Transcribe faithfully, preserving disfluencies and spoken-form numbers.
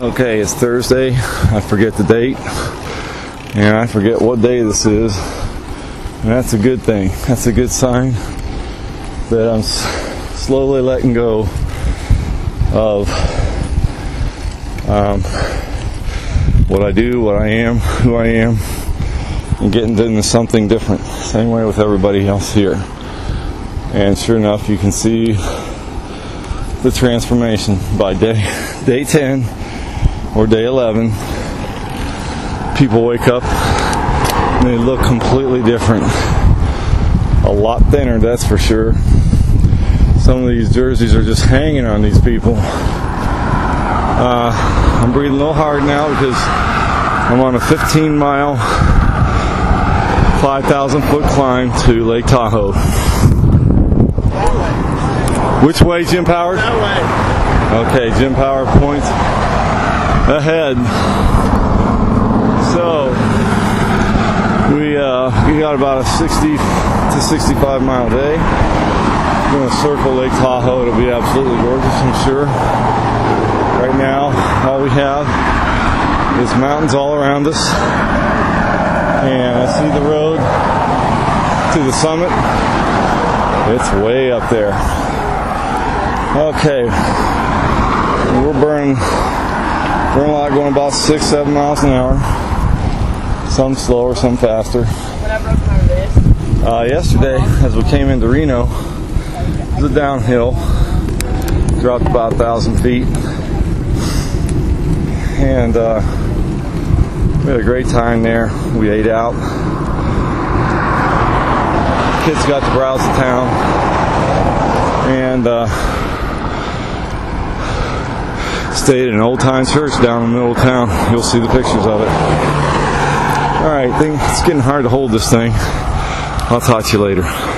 Okay, it's Thursday. I forget the date, and I forget what day this is, and that's a good thing. That's a good sign that I'm s- slowly letting go of um, what I do, what I am, who I am, and getting into something different. Same way with everybody else here. And sure enough, you can see the transformation by day day ten or day eleven. People wake up and they look completely different. A lot thinner, that's for sure. Some of these jerseys are just hanging on these people. Uh, I'm breathing a little hard now because I'm on a fifteen mile, five thousand foot climb to Lake Tahoe. Which way, Jim Power? That way. Okay, Jim Power points ahead. So we uh, we got about a sixty to sixty-five mile day. We're going to circle Lake Tahoe. It'll be absolutely gorgeous, I'm sure. Right now, all we have is mountains all around us, and I see the road to the summit. It's way up there. Okay, we're burning, burning a lot, going about six, seven miles an hour. Some slower, some faster. Uh, yesterday, as we came into Reno, it was a downhill. Dropped about a thousand feet, and uh, we had a great time there. We ate out. Kids got to browse the town, and uh, stayed at an old time church down in the middle of town. You'll see the pictures of it. Alright, it's getting hard to hold this thing. I'll talk to you later.